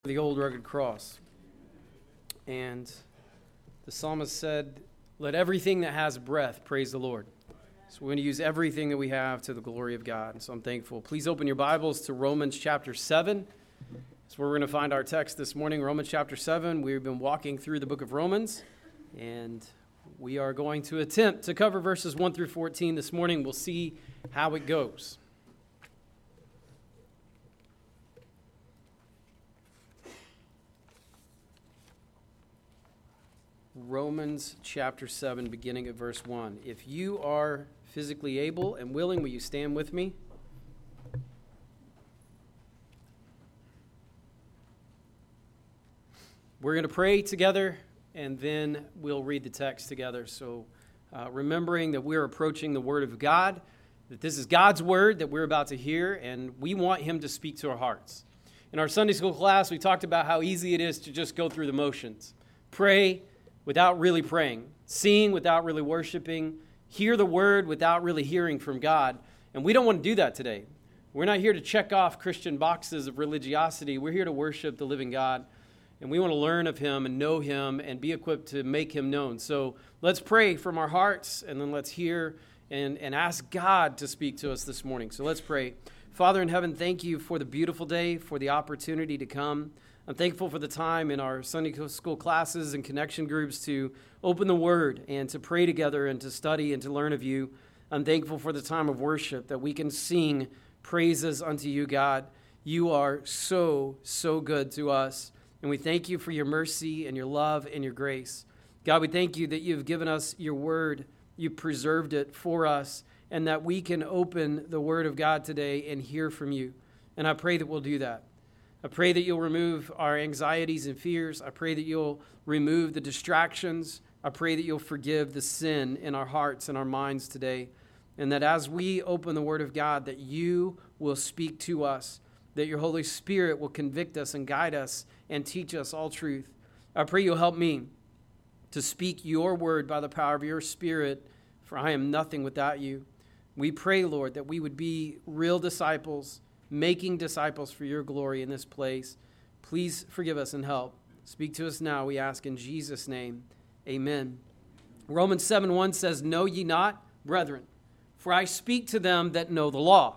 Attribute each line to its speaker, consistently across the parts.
Speaker 1: The old rugged cross. And the psalmist said, let everything that has breath praise the Lord. So we're going to use everything that we have to the glory of God. And so I'm thankful. Please open your Bibles to Romans chapter 7. That's where we're going to find our text this morning, Romans chapter 7. We've been walking through the book of Romans, and we are going to attempt to cover verses 1 through 14 this morning. We'll see how it goes. Romans chapter 7, beginning at verse 1. If you are physically able and willing, will you stand with me? We're going to pray together, and then we'll read the text together. So remembering that we're approaching the Word of God, that this is God's Word that we're about to hear, and we want Him to speak to our hearts. In our Sunday school class, we talked about how easy it is to just go through the motions. Pray without really praying, sing without really worshiping, hear the Word without really hearing from God. And we don't want to do that today. We're not here to check off Christian boxes of religiosity. We're here to worship the living God. And we want to learn of Him and know Him and be equipped to make Him known. So let's pray from our hearts, and then let's hear and ask God to speak to us this morning. So let's pray. Father in heaven, thank you for the beautiful day, for the opportunity to come. I'm thankful for the time in our Sunday school classes and connection groups to open the Word and to pray together and to study and to learn of you. I'm thankful for the time of worship that we can sing praises unto you, God. You are so, so good to us. And we thank you for your mercy and your love and your grace. God, we thank you that you've given us your word. You've preserved it for us, and that we can open the word of God today and hear from you. And I pray that we'll do that. I pray that you'll remove our anxieties and fears. I pray that you'll remove the distractions. I pray that you'll forgive the sin in our hearts and our minds today. And that as we open the word of God, that you will speak to us, that your Holy Spirit will convict us and guide us and teach us all truth. I pray you'll help me to speak your word by the power of your Spirit, for I am nothing without you. We pray, Lord, that we would be real disciples, making disciples for your glory in this place. Please forgive us and help. Speak to us now, we ask in Jesus' name. Amen. Romans 7:1 says, Know ye not, brethren, for I speak to them that know the law,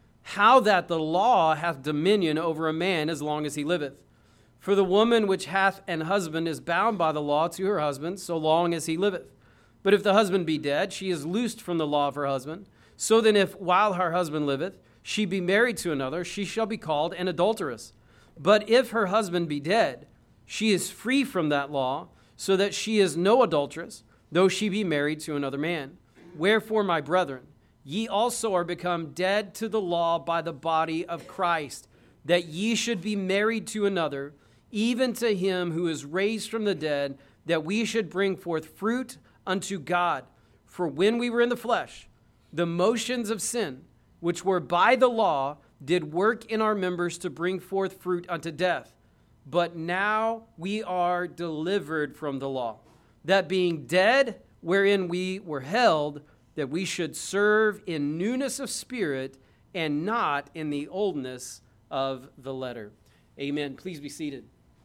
Speaker 1: how that the law hath dominion over a man as long as he liveth. For the woman which hath an husband is bound by the law to her husband so long as he liveth. But if the husband be dead, she is loosed from the law of her husband. So then if, while her husband liveth, she be married to another, she shall be called an adulteress. But if her husband be dead, she is free from that law, so that she is no adulteress, though she be married to another man. Wherefore, my brethren, ye also are become dead to the law by the body of Christ, that ye should be married to another, even to him who is raised from the dead, that we should bring forth fruit unto God. For when we were in the flesh, the motions of sin, which were by the law, did work in our members to bring forth fruit unto death. But now we are delivered from the law, that being dead wherein we were held, that we should serve in newness of spirit and not in the oldness of the letter. Amen. Please be seated.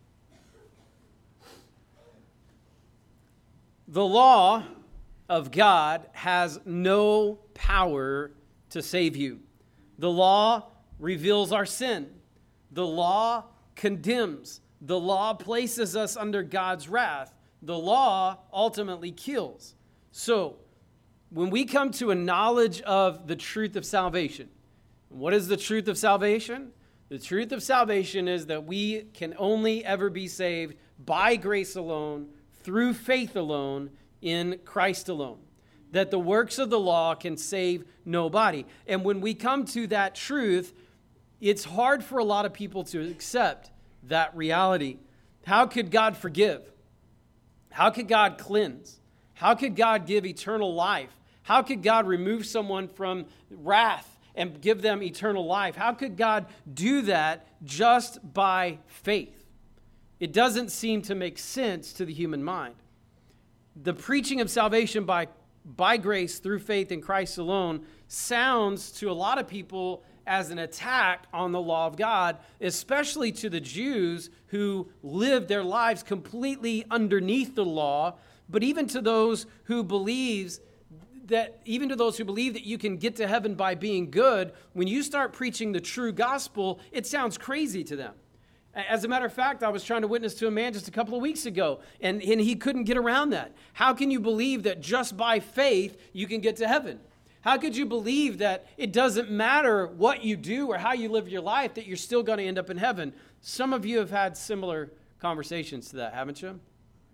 Speaker 1: The law of God has no power to save you. The law reveals our sin. The law condemns. The law places us under God's wrath. The law ultimately kills. So, when we come to a knowledge of the truth of salvation, what is the truth of salvation? The truth of salvation is that we can only ever be saved by grace alone, through faith alone, in Christ alone. That the works of the law can save nobody. And when we come to that truth, it's hard for a lot of people to accept that reality. How could God forgive? How could God cleanse? How could God give eternal life? How could God remove someone from wrath and give them eternal life? How could God do that just by faith? It doesn't seem to make sense to the human mind. The preaching of salvation by grace through faith in Christ alone sounds to a lot of people as an attack on the law of God, especially to the Jews who lived their lives completely underneath the law, but even to those who believe that you can get to heaven by being good. When you start preaching the true gospel, it sounds crazy to them. As a matter of fact, I was trying to witness to a man just a couple of weeks ago, and he couldn't get around that. How can you believe that just by faith you can get to heaven? How could you believe that it doesn't matter what you do or how you live your life, that you're still going to end up in heaven? Some of you have had similar conversations to that, haven't you?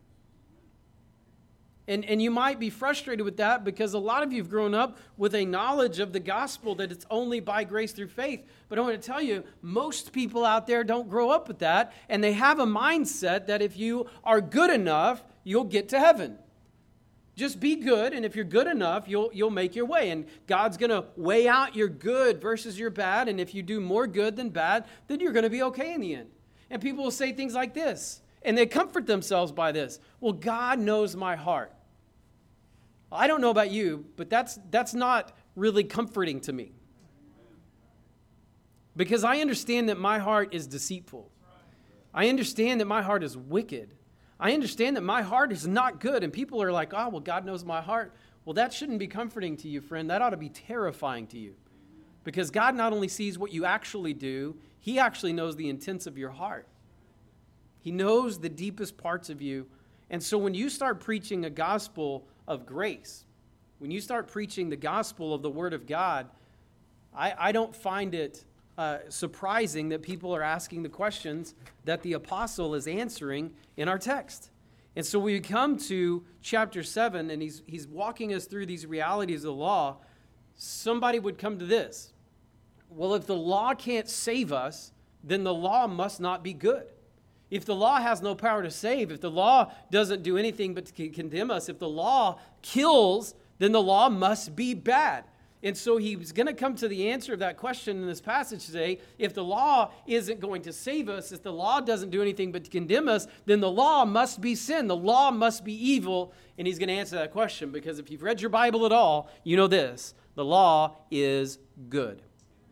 Speaker 1: And you might be frustrated with that because a lot of you have grown up with a knowledge of the gospel that it's only by grace through faith. But I want to tell you, most people out there don't grow up with that, and they have a mindset that if you are good enough, you'll get to heaven. Just be good, and if you're good enough, you'll make your way. And God's going to weigh out your good versus your bad, and if you do more good than bad, then you're going to be okay in the end. And people will say things like this, and they comfort themselves by this. Well, God knows my heart. I don't know about you, but that's not really comforting to me. Because I understand that my heart is deceitful. I understand that my heart is wicked. I understand that my heart is not good. And people are like, oh, well, God knows my heart. Well, that shouldn't be comforting to you, friend. That ought to be terrifying to you. Because God not only sees what you actually do, He actually knows the intents of your heart. He knows the deepest parts of you. And so when you start preaching a gospel of grace, when you start preaching the gospel of the Word of God, I don't find it surprising that people are asking the questions that the apostle is answering in our text. And so we come to chapter 7, and he's walking us through these realities of the law. Somebody would come to this. Well, if the law can't save us, then the law must not be good. If the law has no power to save, if the law doesn't do anything but to condemn us, if the law kills, then the law must be bad. And so he's going to come to the answer of that question in this passage today. If the law isn't going to save us, if the law doesn't do anything but to condemn us, then the law must be sin. The law must be evil. And he's going to answer that question because if you've read your Bible at all, you know this. The law is good.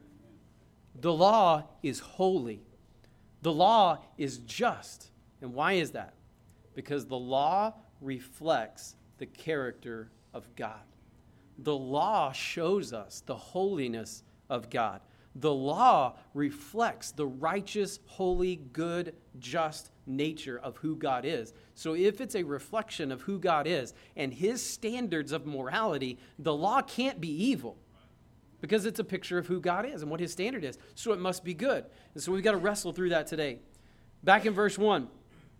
Speaker 1: The law is holy. The law is just. And why is that? Because the law reflects the character of God. The law shows us the holiness of God. The law reflects the righteous, holy, good, just nature of who God is. So if it's a reflection of who God is and His standards of morality, the law can't be evil. Because it's a picture of who God is and what His standard is. So it must be good. And so we've got to wrestle through that today. Back in verse 1.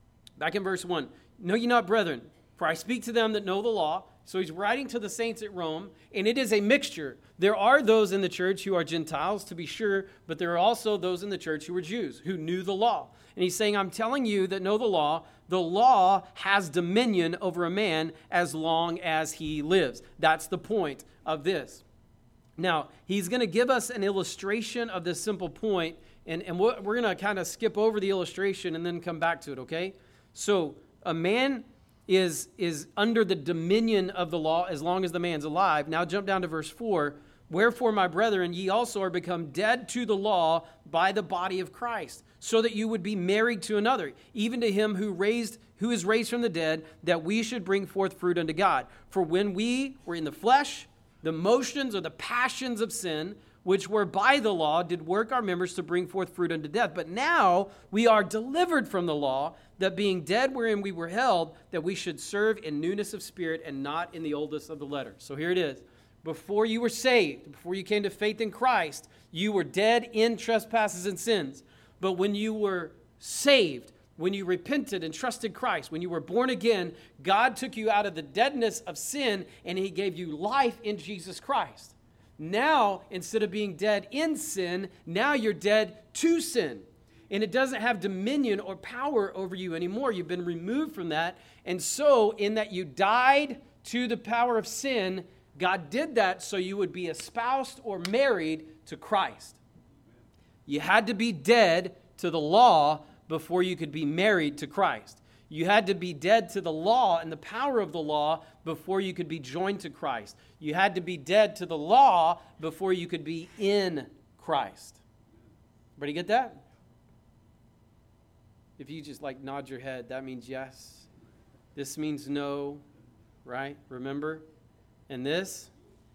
Speaker 1: Know ye not, brethren, for I speak to them that know the law. So he's writing to the saints at Rome, and it is a mixture. There are those in the church who are Gentiles, to be sure, but there are also those in the church who are Jews, who knew the law. And he's saying, I'm telling you that know the law has dominion over a man as long as he lives. That's the point of this. Now, he's going to give us an illustration of this simple point, and we're going to kind of skip over the illustration and then come back to it, okay? So a man is under the dominion of the law as long as the man's alive. Now jump down to verse 4. Wherefore, my brethren, ye also are become dead to the law by the body of Christ, so that you would be married to another, even to him who is raised from the dead, that we should bring forth fruit unto God. For when we were in the flesh, the motions or the passions of sin, which were by the law, did work our members to bring forth fruit unto death. But now we are delivered from the law, that being dead wherein we were held, that we should serve in newness of spirit and not in the oldness of the letter. So here it is. Before you were saved, before you came to faith in Christ, you were dead in trespasses and sins. But when you were saved, when you repented and trusted Christ, when you were born again, God took you out of the deadness of sin and He gave you life in Jesus Christ. Now, instead of being dead in sin, now you're dead to sin. And it doesn't have dominion or power over you anymore. You've been removed from that. And so, in that you died to the power of sin, God did that so you would be espoused or married to Christ. You had to be dead to the law before you could be married to Christ. You had to be dead to the law and the power of the law before you could be joined to Christ. You had to be dead to the law before you could be in Christ. Everybody get that? If you just like nod your head, that means yes. This means no, right? Remember? And this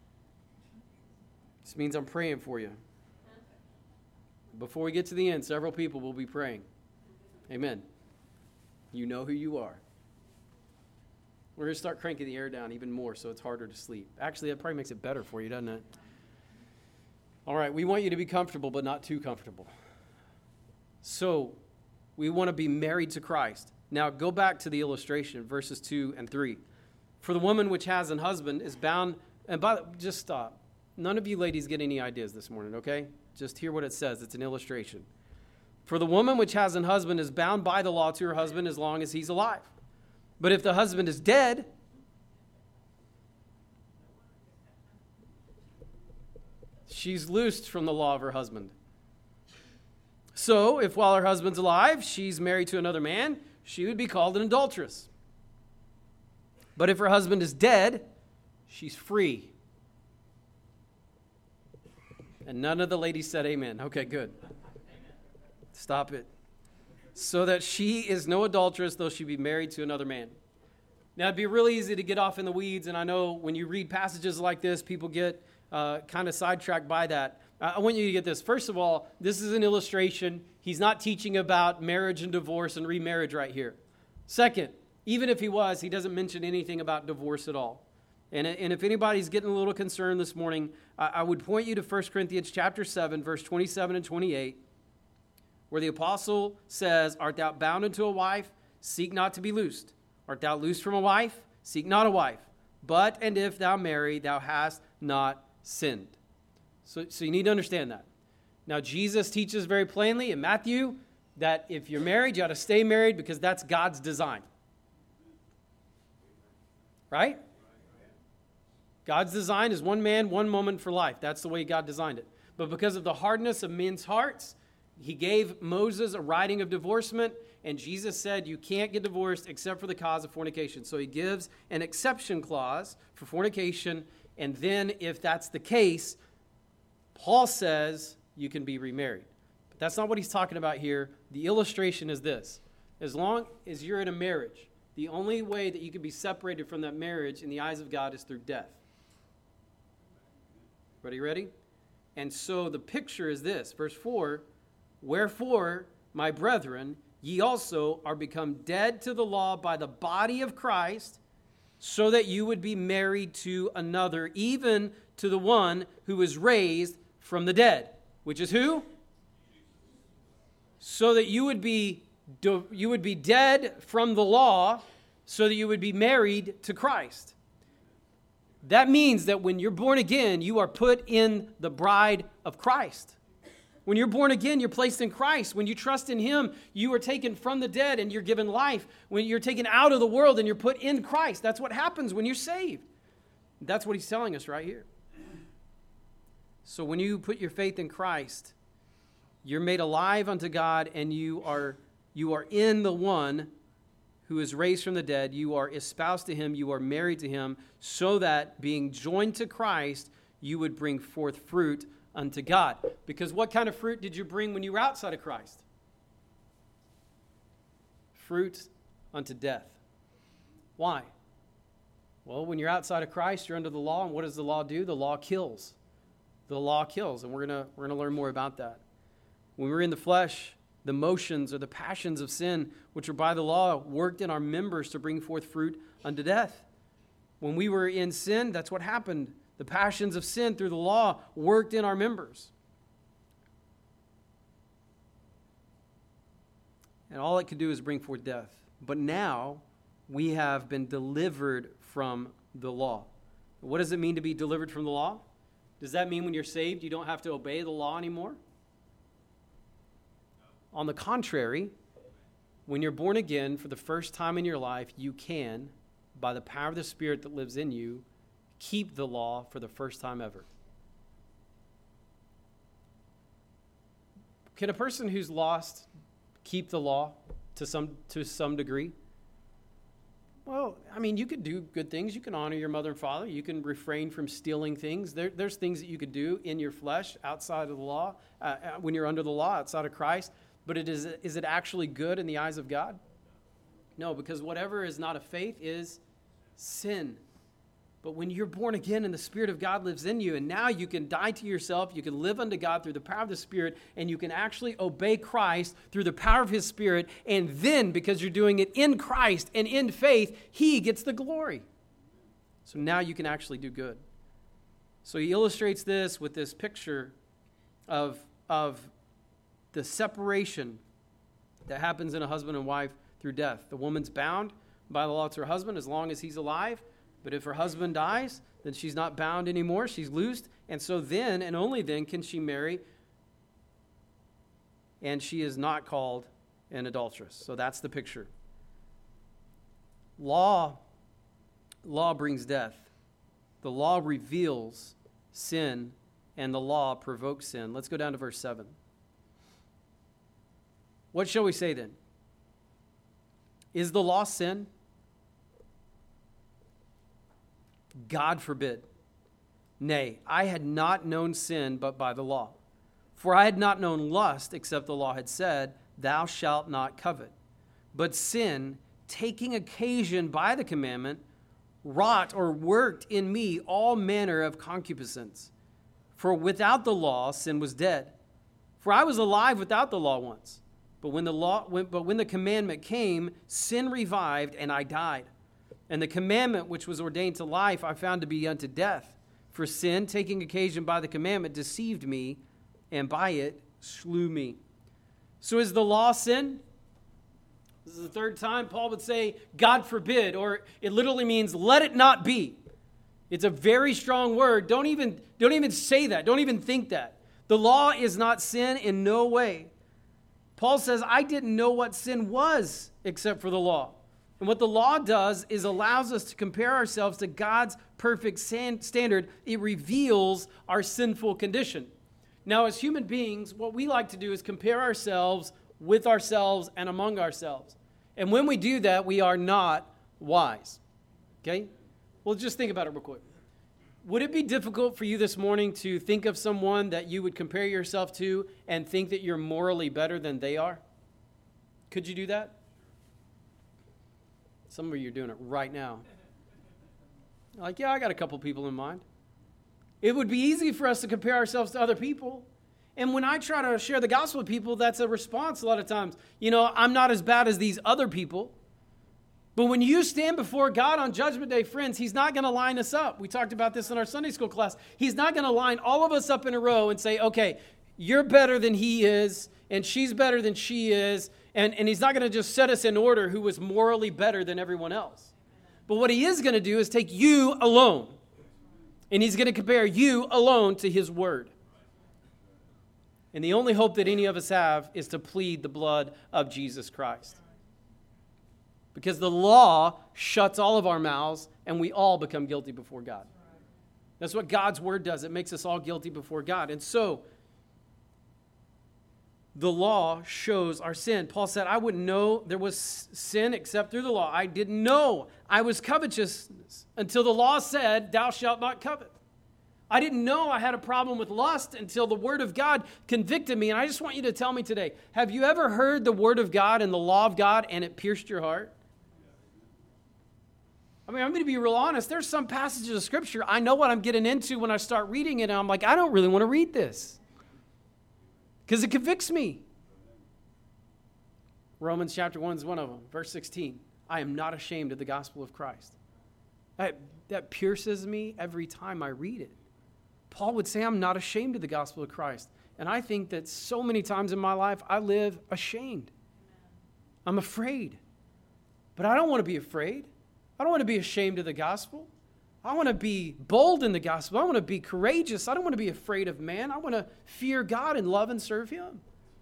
Speaker 1: means I'm praying for you. Before we get to the end, several people will be praying. Amen. You know who you are. We're going to start cranking the air down even more so it's harder to sleep. Actually, that probably makes it better for you, doesn't it? All right, we want you to be comfortable, but not too comfortable. So, we want to be married to Christ. Now, go back to the illustration, verses 2 and 3. For the woman which has an husband is bound, and just stop. None of you ladies get any ideas this morning, okay? Just hear what it says. It's an illustration. For the woman which has an husband is bound by the law to her husband as long as he's alive. But if the husband is dead, she's loosed from the law of her husband. So, if while her husband's alive, she's married to another man, she would be called an adulteress. But if her husband is dead, she's free. And none of the ladies said amen. Okay, good. Stop it. So that she is no adulteress, though she be married to another man. Now, it'd be really easy to get off in the weeds, and I know when you read passages like this, people get kind of sidetracked by that. I want you to get this. First of all, this is an illustration. He's not teaching about marriage and divorce and remarriage right here. Second, even if he was, he doesn't mention anything about divorce at all. And if anybody's getting a little concerned this morning, I would point you to 1 Corinthians chapter 7, verse 27 and 28, where the apostle says, Art thou bound unto a wife? Seek not to be loosed. Art thou loosed from a wife? Seek not a wife. But, and if thou marry, thou hast not sinned. So you need to understand that. Now, Jesus teaches very plainly in Matthew that if you're married, you ought to stay married because that's God's design. Right? God's design is one man, one woman for life. That's the way God designed it. But because of the hardness of men's hearts, he gave Moses a writing of divorcement, and Jesus said you can't get divorced except for the cause of fornication. So he gives an exception clause for fornication, and then if that's the case, Paul says you can be remarried. But that's not what he's talking about here. The illustration is this. As long as you're in a marriage, the only way that you can be separated from that marriage in the eyes of God is through death. Everybody ready? And so the picture is this. Verse 4, Wherefore, my brethren, ye also are become dead to the law by the body of Christ, so that you would be married to another, even to the one who was raised from the dead. Which is who? So that you would be dead from the law, so that you would be married to Christ. That means that when you're born again, you are put in the bride of Christ. When you're born again, you're placed in Christ. When you trust in Him, you are taken from the dead and you're given life. When you're taken out of the world and you're put in Christ, that's what happens when you're saved. That's what He's telling us right here. So when you put your faith in Christ, you're made alive unto God, and you are in the one who is raised from the dead. You are espoused to Him. You are married to Him, so that being joined to Christ, you would bring forth fruit unto God. Because what kind of fruit did you bring when you were outside of Christ? Fruit unto death. Why? Well, when you're outside of Christ, you're under the law, and what does the law do? The law kills. The law kills, and we're gonna learn more about that. When we're in the flesh, the motions or the passions of sin, which are by the law, worked in our members to bring forth fruit unto death. When we were in sin, that's what happened. The passions of sin through the law worked in our members. And all it could do is bring forth death. But now we have been delivered from the law. What does it mean to be delivered from the law? Does that mean when you're saved, you don't have to obey the law anymore? On the contrary, when you're born again for the first time in your life, you can, by the power of the Spirit that lives in you, keep the law for the first time ever. Can a person who's lost keep the law to some degree? Well, I mean, you could do good things. You can honor your mother and father. You can refrain from stealing things. There's things that you could do in your flesh outside of the law, when you're under the law, outside of Christ. But is it actually good in the eyes of God? No, because whatever is not of faith is sin. But when you're born again and the Spirit of God lives in you, and now you can die to yourself, you can live unto God through the power of the Spirit, and you can actually obey Christ through the power of His Spirit, and then, because you're doing it in Christ and in faith, He gets the glory. So now you can actually do good. So he illustrates this with this picture of the separation that happens in a husband and wife through death. The woman's bound by the law to her husband as long as he's alive. But if her husband dies, then she's not bound anymore. She's loosed. And so then, and only then, can she marry. And she is not called an adulteress. So that's the picture. Law brings death. The law reveals sin, and the law provokes sin. Let's go down to verse 7. What shall we say then? Is the law sin? God forbid. Nay, I had not known sin but by the law. For I had not known lust except the law had said, Thou shalt not covet. But sin, taking occasion by the commandment, wrought or worked in me all manner of concupiscence. For without the law, sin was dead. For I was alive without the law once. But when the commandment came, sin revived, and I died. And the commandment which was ordained to life I found to be unto death. For sin, taking occasion by the commandment, deceived me, and by it slew me. So is the law sin? This is the third time Paul would say, God forbid, or it literally means, let it not be. It's a very strong word. Don't even say that. Don't even think that. The law is not sin in no way. Paul says, I didn't know what sin was except for the law. And what the law does is allows us to compare ourselves to God's perfect standard. It reveals our sinful condition. Now, as human beings, what we like to do is compare ourselves with ourselves and among ourselves. And when we do that, we are not wise. Okay? Well, just think about it real quick. Would it be difficult for you this morning to think of someone that you would compare yourself to and think that you're morally better than they are? Could you do that? Some of you are doing it right now. Like, yeah, I got a couple people in mind. It would be easy for us to compare ourselves to other people. And when I try to share the gospel with people, that's a response a lot of times. I'm not as bad as these other people. But when you stand before God on Judgment Day, friends, He's not going to line us up. We talked about this in our Sunday school class. He's not going to line all of us up in a row and say, okay, you're better than he is, and she's better than she is, and He's not going to just set us in order who was morally better than everyone else. But what He is going to do is take you alone, and He's going to compare you alone to His word. And the only hope that any of us have is to plead the blood of Jesus Christ. Because the law shuts all of our mouths, and we all become guilty before God. That's what God's word does. It makes us all guilty before God. And so, the law shows our sin. Paul said, I wouldn't know there was sin except through the law. I didn't know I was covetous until the law said, Thou shalt not covet. I didn't know I had a problem with lust until the Word of God convicted me. And I just want you to tell me today, have you ever heard the Word of God and the law of God and it pierced your heart? I mean, I'm going to be real honest. There's some passages of Scripture, I know what I'm getting into when I start reading it, and I'm like, I don't really want to read this because it convicts me. Romans chapter 1 is one of them. Verse 16, I am not ashamed of the gospel of Christ. That pierces me every time I read it. Paul would say, I'm not ashamed of the gospel of Christ. And I think that so many times in my life, I live ashamed. I'm afraid. But I don't want to be afraid. I don't want to be ashamed of the gospel. I want to be bold in the gospel. I want to be courageous. I don't want to be afraid of man. I want to fear God and love and serve Him.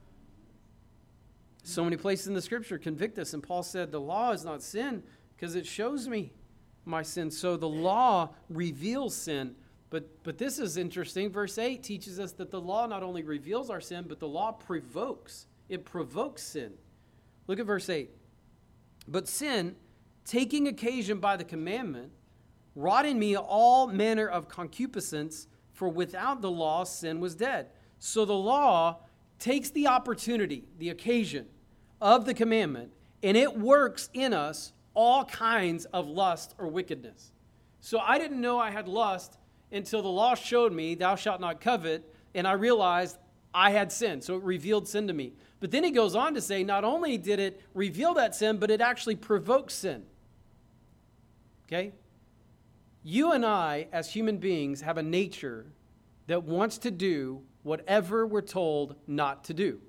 Speaker 1: So many places in the Scripture convict us. And Paul said, the law is not sin because it shows me my sin. So the law reveals sin. But this is interesting. Verse 8 teaches us that the law not only reveals our sin, but the law provokes. It provokes sin. Look at verse 8. But sin, taking occasion by the commandment, wrought in me all manner of concupiscence, for without the law sin was dead. So the law takes the opportunity, the occasion of the commandment, and it works in us all kinds of lust or wickedness. So I didn't know I had lust until the law showed me, thou shalt not covet, and I realized I had sin. So it revealed sin to me. But then he goes on to say, not only did it reveal that sin, but it actually provokes sin. Okay? You and I, as human beings, have a nature that wants to do whatever we're told not to do.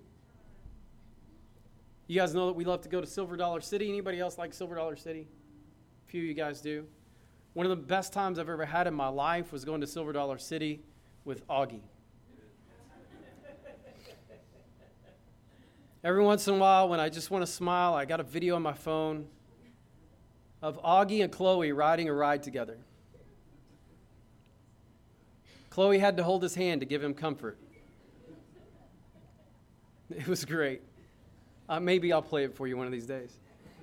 Speaker 1: You guys know that we love to go to Silver Dollar City. Anybody else like Silver Dollar City? A few of you guys do. One of the best times I've ever had in my life was going to Silver Dollar City with Augie. Every once in a while, when I just want to smile, I got a video on my phone of Augie and Chloe riding a ride together. Chloe had to hold his hand to give him comfort. It was great. Maybe I'll play it for you one of these days.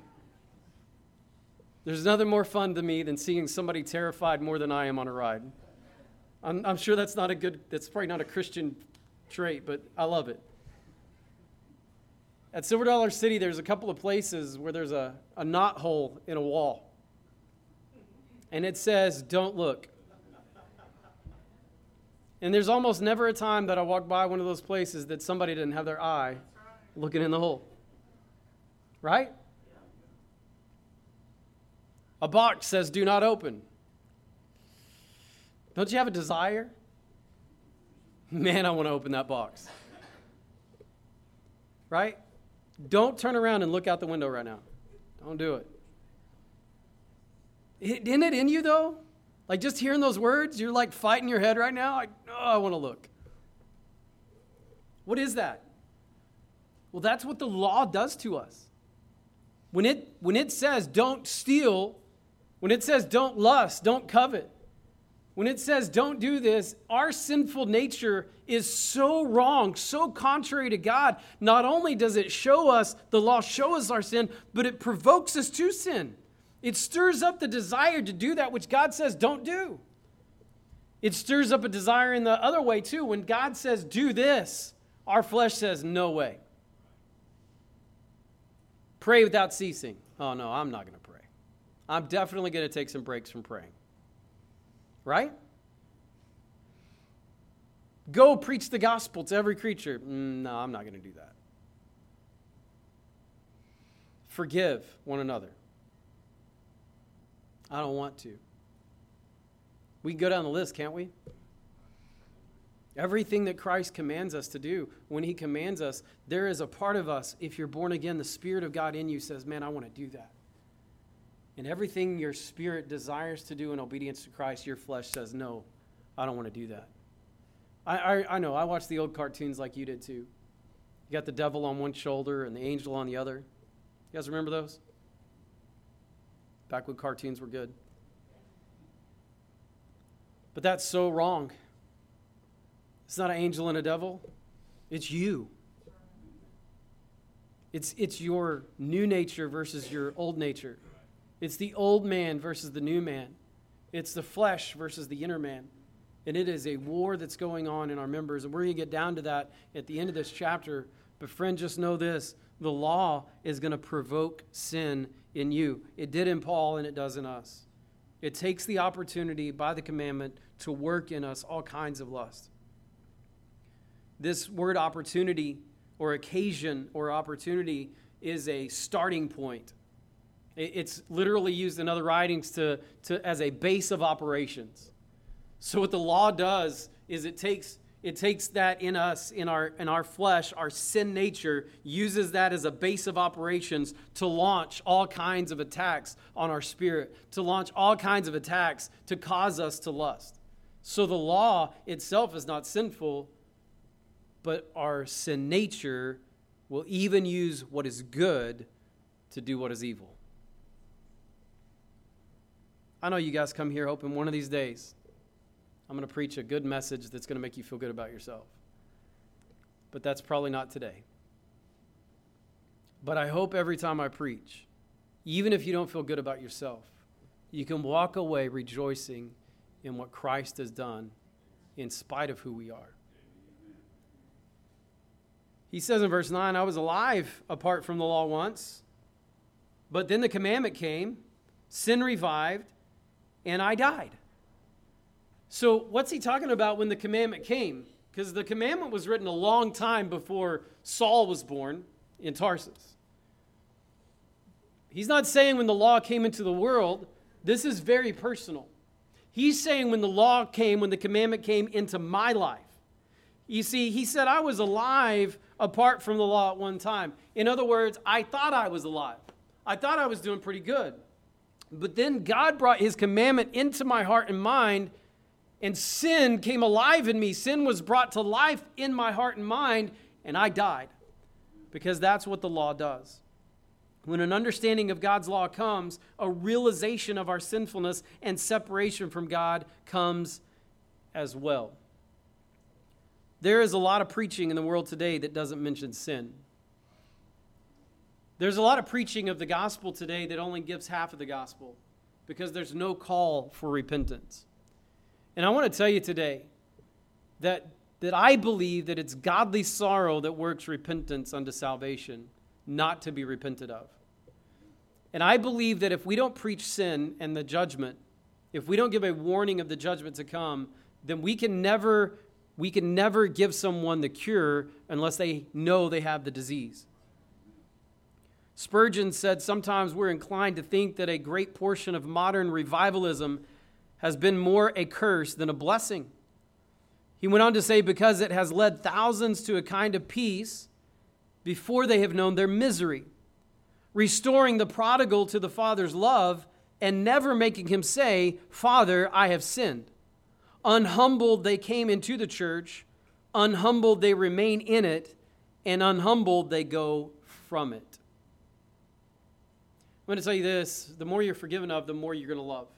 Speaker 1: There's nothing more fun to me than seeing somebody terrified more than I am on a ride. I'm sure that's probably not a Christian trait, but I love it. At Silver Dollar City, there's a couple of places where there's a knot hole in a wall. And it says, don't look. And there's almost never a time that I walk by one of those places that somebody didn't have their eye looking in the hole. Right? A box says, do not open. Don't you have a desire? Man, I want to open that box. Right? Don't turn around and look out the window right now. Don't do it. Isn't it in you, though? Like, just hearing those words, you're like fighting your head right now. Like, oh, I want to look. What is that? Well, that's what the law does to us. When it says don't steal, when it says don't lust, don't covet, when it says don't do this, our sinful nature is so wrong, so contrary to God. Not only does it show us, the law shows us our sin, but it provokes us to sin. It stirs up the desire to do that which God says don't do. It stirs up a desire in the other way too. When God says do this, our flesh says no way. Pray without ceasing. Oh no, I'm not going to pray. I'm definitely going to take some breaks from praying. Right? Go preach the gospel to every creature. No, I'm not going to do that. Forgive one another. I don't want to. We can go down the list, can't we? Everything that Christ commands us to do, when he commands us, there is a part of us, if you're born again, the Spirit of God in you says, man, I want to do that. And everything your spirit desires to do in obedience to Christ, your flesh says, no, I don't want to do that. I know, I watched the old cartoons like you did too. You got the devil on one shoulder and the angel on the other. You guys remember those? Back when cartoons were good. But that's so wrong. It's not an angel and a devil. It's you. It's your new nature versus your old nature. It's the old man versus the new man. It's the flesh versus the inner man. And it is a war that's going on in our members. And we're going to get down to that at the end of this chapter. But friend, just know this. The law is going to provoke sin in you. It did in Paul and it does in us. It takes the opportunity by the commandment to work in us all kinds of lust. This word opportunity or occasion or opportunity is a starting point. It's literally used in other writings to as a base of operations. So what the law does is it takes that in us, in our flesh, our sin nature, uses that as a base of operations to launch all kinds of attacks on our spirit, to launch all kinds of attacks to cause us to lust. So the law itself is not sinful, but our sin nature will even use what is good to do what is evil. I know you guys come here hoping one of these days I'm going to preach a good message that's going to make you feel good about yourself. But that's probably not today. But I hope every time I preach, even if you don't feel good about yourself, you can walk away rejoicing in what Christ has done in spite of who we are. He says in verse 9, I was alive apart from the law once, but then the commandment came, sin revived, and I died. So what's he talking about when the commandment came? Because the commandment was written a long time before Saul was born in Tarsus. He's not saying when the law came into the world. This is very personal. He's saying when the law came, when the commandment came into my life. You see, he said, I was alive apart from the law at one time. In other words, I thought I was alive. I thought I was doing pretty good. But then God brought his commandment into my heart and mind, and sin came alive in me. Sin was brought to life in my heart and mind, and I died. Because that's what the law does. When an understanding of God's law comes, a realization of our sinfulness and separation from God comes as well. There is a lot of preaching in the world today that doesn't mention sin. There's a lot of preaching of the gospel today that only gives half of the gospel because there's no call for repentance. And I want to tell you today that I believe that it's godly sorrow that works repentance unto salvation, not to be repented of. And I believe that if we don't preach sin and the judgment, if we don't give a warning of the judgment to come, then we can never give someone the cure unless they know they have the disease. Spurgeon said, sometimes we're inclined to think that a great portion of modern revivalism has been more a curse than a blessing. He went on to say, because it has led thousands to a kind of peace before they have known their misery, restoring the prodigal to the Father's love and never making him say, Father, I have sinned. Unhumbled they came into the church, unhumbled they remain in it, and unhumbled they go from it. I'm going to tell you this, the more you're forgiven of, the more you're going to love.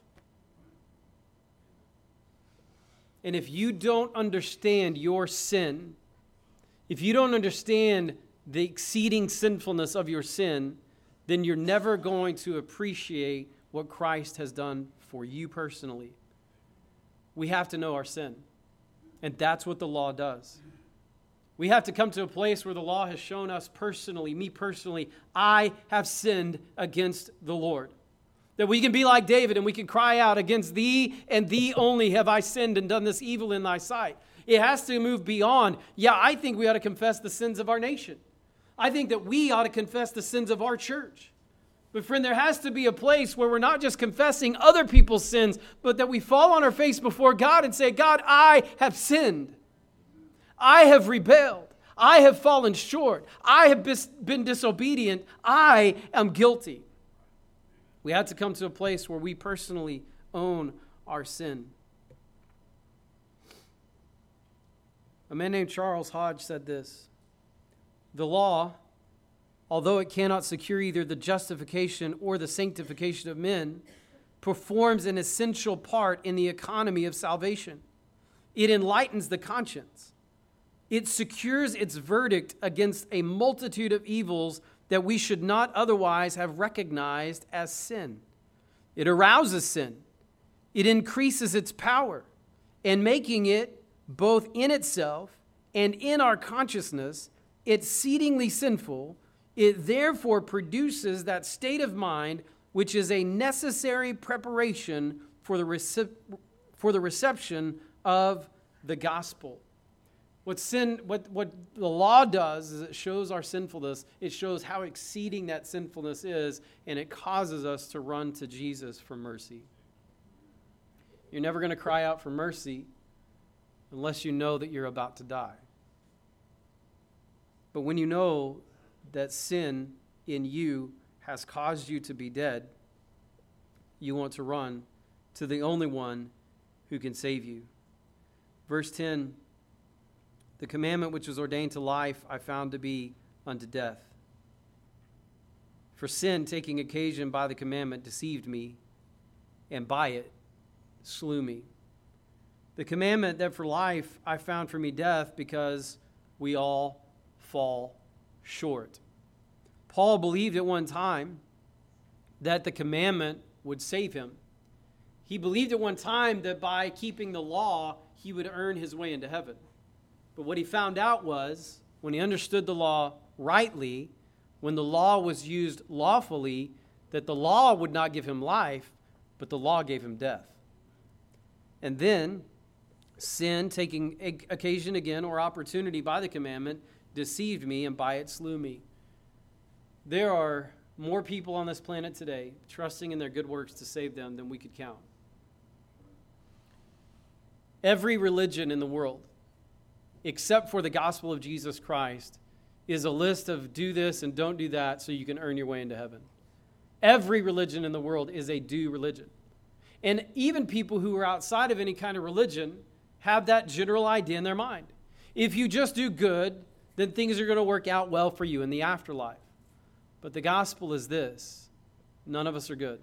Speaker 1: And if you don't understand your sin, if you don't understand the exceeding sinfulness of your sin, then you're never going to appreciate what Christ has done for you personally. We have to know our sin. And that's what the law does. We have to come to a place where the law has shown us personally, me personally, I have sinned against the Lord. That we can be like David and we can cry out, against thee and thee only have I sinned and done this evil in thy sight. It has to move beyond, I think we ought to confess the sins of our nation. I think that we ought to confess the sins of our church. But friend, there has to be a place where we're not just confessing other people's sins, but that we fall on our face before God and say, God, I have sinned. I have rebelled. I have fallen short. I have been disobedient. I am guilty. We have to come to a place where we personally own our sin. A man named Charles Hodge said this, the law, although it cannot secure either the justification or the sanctification of men, performs an essential part in the economy of salvation. It enlightens the conscience. It secures its verdict against a multitude of evils that we should not otherwise have recognized as sin. It arouses sin. It increases its power, and making it, both in itself and in our consciousness, exceedingly sinful, it therefore produces that state of mind which is a necessary preparation for the reception of the gospel. What the law does is it shows our sinfulness. It shows how exceeding that sinfulness is, and it causes us to run to Jesus for mercy. You're never going to cry out for mercy unless you know that you're about to die. But when you know that sin in you has caused you to be dead, you want to run to the only one who can save you. Verse 10, the commandment which was ordained to life I found to be unto death. For sin, taking occasion by the commandment, deceived me, and by it slew me. The commandment that for life I found for me death, because we all fall short. Paul believed at one time that the commandment would save him. He believed at one time that by keeping the law, he would earn his way into heaven. But what he found out was, when he understood the law rightly, when the law was used lawfully, that the law would not give him life, but the law gave him death. And then sin, taking occasion again or opportunity by the commandment, deceived me, and by it slew me. There are more people on this planet today trusting in their good works to save them than we could count. Every religion in the world, except for the gospel of Jesus Christ, is a list of do this and don't do that so you can earn your way into heaven. Every religion in the world is a do religion. And even people who are outside of any kind of religion have that general idea in their mind. If you just do good, then things are going to work out well for you in the afterlife. But the gospel is this: none of us are good.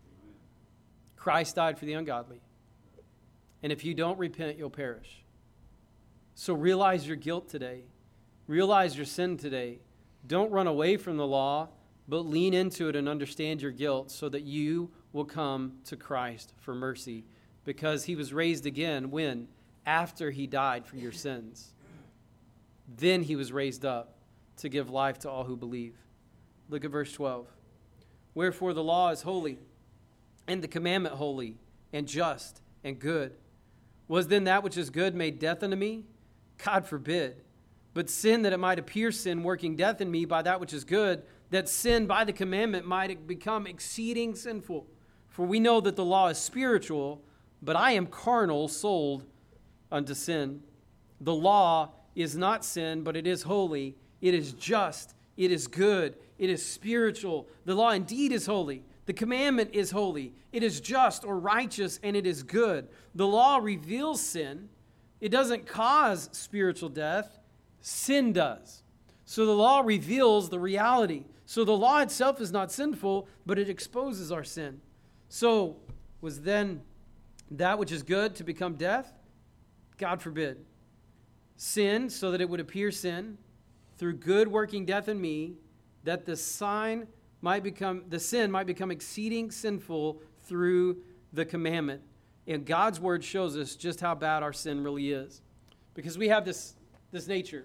Speaker 1: Christ died for the ungodly. And if you don't repent, you'll perish. So realize your guilt today. Realize your sin today. Don't run away from the law, but lean into it and understand your guilt so that you will come to Christ for mercy. Because he was raised again when? After he died for your sins. Then he was raised up to give life to all who believe. Look at verse 12. Wherefore the law is holy, and the commandment holy, and just, and good. Was then that which is good made death unto me? God forbid. But sin, that it might appear sin, working death in me by that which is good, that sin by the commandment might become exceeding sinful. For we know that the law is spiritual, but I am carnal, sold unto sin. The law is not sin, but it is holy. It is just. It is good. It is spiritual. The law indeed is holy. The commandment is holy. It is just or righteous, and it is good. The law reveals sin. It doesn't cause spiritual death. Sin does. So the law reveals the reality. So the law itself is not sinful, but it exposes our sin. So was then that which is good to become death? God forbid. Sin, so that it would appear sin, through good working death in me, that the sin might become exceeding sinful through the commandment. And God's word shows us just how bad our sin really is. Because we have this nature.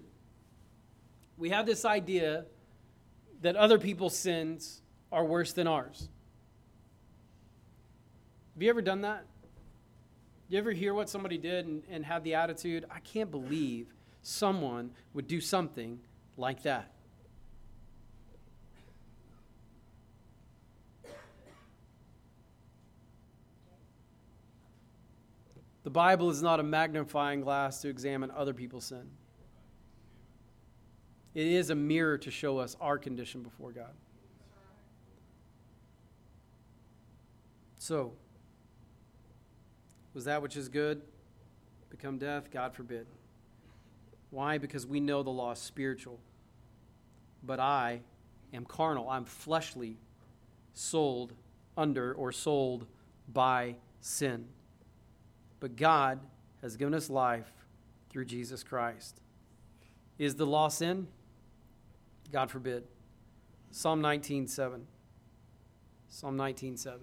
Speaker 1: We have this idea that other people's sins are worse than ours. Have you ever done that? You ever hear what somebody did and have the attitude, I can't believe someone would do something like that? The Bible is not a magnifying glass to examine other people's sin. It is a mirror to show us our condition before God. So, was that which is good become death? God forbid. Why? Because we know the law is spiritual. But I am carnal. I'm fleshly, sold under or sold by sin. But God has given us life through Jesus Christ. Is the law sin? God forbid. Psalm 19:7. Psalm 19:7.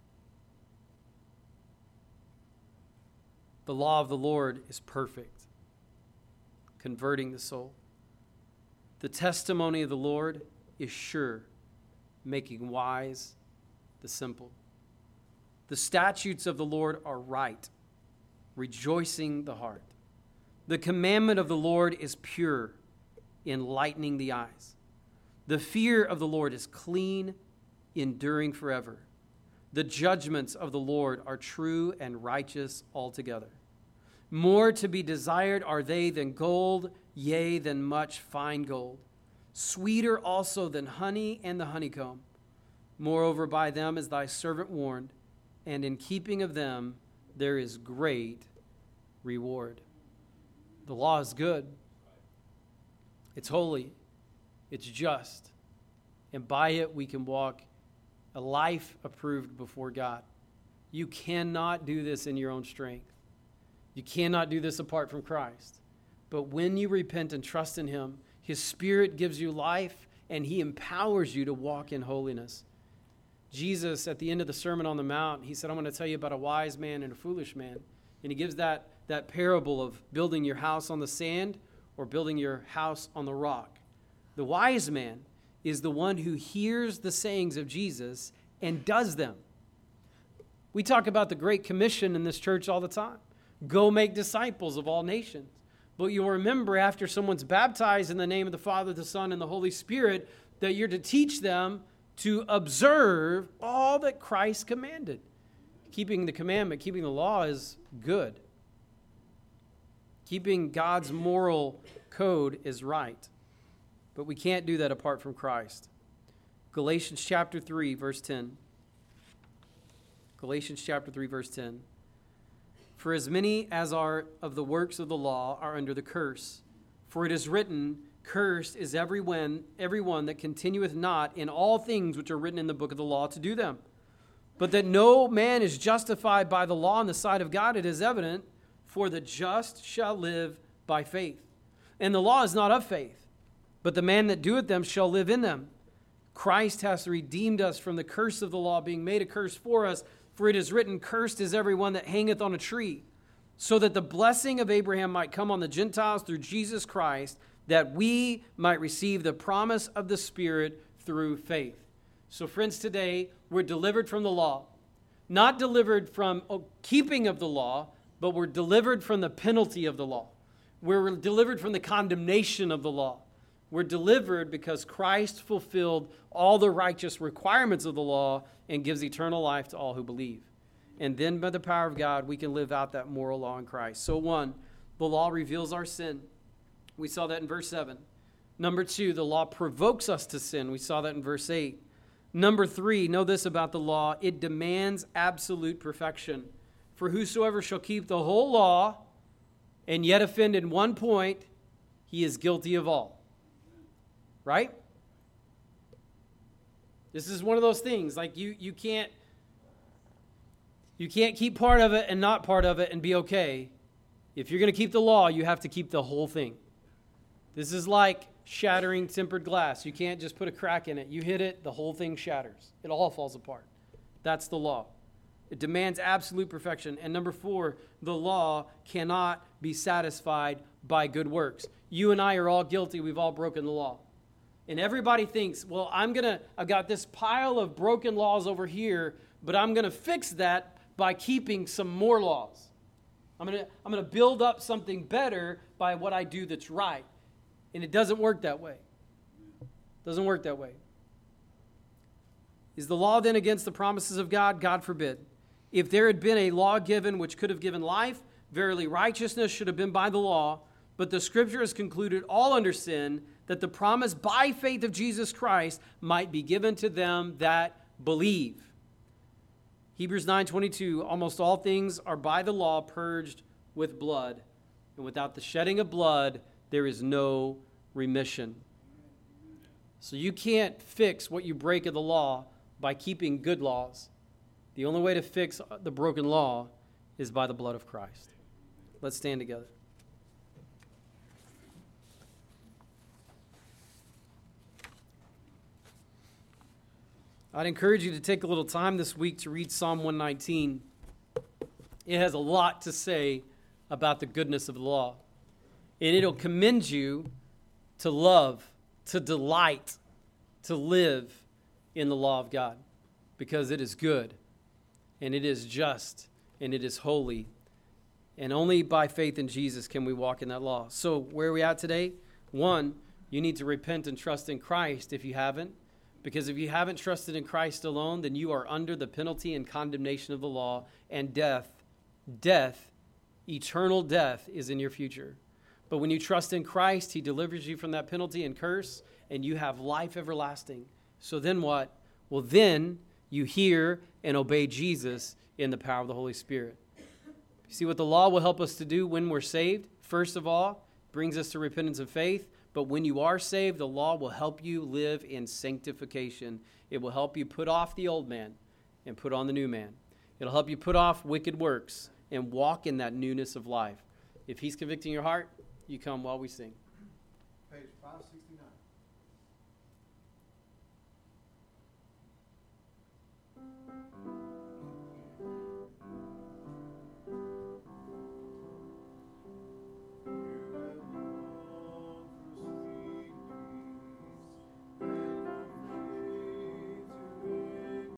Speaker 1: The law of the Lord is perfect, converting the soul. The testimony of the Lord is sure, making wise the simple. The statutes of the Lord are right, rejoicing the heart. The commandment of the Lord is pure, enlightening the eyes. The fear of the Lord is clean, enduring forever. The judgments of the Lord are true and righteous altogether. More to be desired are they than gold, yea, than much fine gold. Sweeter also than honey and the honeycomb. Moreover, by them is thy servant warned, and in keeping of them there is great reward. The law is good. It's holy. It's just. And by it we can walk a life approved before God. You cannot do this in your own strength. You cannot do this apart from Christ. But when you repent and trust in Him, His Spirit gives you life and He empowers you to walk in holiness. Jesus, at the end of the Sermon on the Mount, he said, I'm going to tell you about a wise man and a foolish man. And he gives that parable of building your house on the sand or building your house on the rock. The wise man is the one who hears the sayings of Jesus and does them. We talk about the Great Commission in this church all the time. Go make disciples of all nations. But you'll remember after someone's baptized in the name of the Father, the Son, and the Holy Spirit, that you're to teach them to observe all that Christ commanded. Keeping the commandment, keeping the law is good. Keeping God's moral code is right. But we can't do that apart from Christ. Galatians chapter 3, verse 10. Galatians chapter 3, verse 10. For as many as are of the works of the law are under the curse. For it is written, cursed is everyone that continueth not in all things which are written in the book of the law to do them. But that no man is justified by the law in the sight of God, it is evident, for the just shall live by faith. And the law is not of faith, but the man that doeth them shall live in them. Christ hath redeemed us from the curse of the law, being made a curse for us. For it is written, cursed is everyone that hangeth on a tree, so that the blessing of Abraham might come on the Gentiles through Jesus Christ, that we might receive the promise of the Spirit through faith. So friends, today we're delivered from the law. Not delivered from keeping of the law, but we're delivered from the penalty of the law. We're delivered from the condemnation of the law. We're delivered because Christ fulfilled all the righteous requirements of the law and gives eternal life to all who believe. And then by the power of God, we can live out that moral law in Christ. So 1, the law reveals our sin. We saw that in verse 7. Number 2, the law provokes us to sin. We saw that in verse 8. Number 3, know this about the law. It demands absolute perfection. For whosoever shall keep the whole law and yet offend in one point, he is guilty of all. Right? This is one of those things, like you can't keep part of it and not part of it and be okay. If you're going to keep the law, you have to keep the whole thing. This is like shattering tempered glass. You can't just put a crack in it. You hit it, the whole thing shatters. It all falls apart. That's the law. It demands absolute perfection. And number 4, the law cannot be satisfied by good works. You and I are all guilty. We've all broken the law. And everybody thinks, well, I've got this pile of broken laws over here, but I'm going to fix that by keeping some more laws. I'm going to build up something better by what I do that's right. And it doesn't work that way. It doesn't work that way. Is the law then against the promises of God? God forbid. If there had been a law given which could have given life, verily righteousness should have been by the law. But the Scripture has concluded all under sin, that the promise by faith of Jesus Christ might be given to them that believe. Hebrews 9:22, almost all things are by the law purged with blood, and without the shedding of blood, there is no remission. So you can't fix what you break of the law by keeping good laws. The only way to fix the broken law is by the blood of Christ. Let's stand together. I'd encourage you to take a little time this week to read Psalm 119. It has a lot to say about the goodness of the law. And it'll commend you to love, to delight, to live in the law of God. Because it is good, and it is just, and it is holy. And only by faith in Jesus can we walk in that law. So where are we at today? 1, you need to repent and trust in Christ if you haven't. Because if you haven't trusted in Christ alone, then you are under the penalty and condemnation of the law, and death, eternal death is in your future. But when you trust in Christ, he delivers you from that penalty and curse, and you have life everlasting. So then what? Well, then you hear and obey Jesus in the power of the Holy Spirit. You see what the law will help us to do when we're saved? First of all, brings us to repentance and faith. But when you are saved, the law will help you live in sanctification. It will help you put off the old man and put on the new man. It'll help you put off wicked works and walk in that newness of life. If he's convicting your heart, you come while we sing.
Speaker 2: Page 560.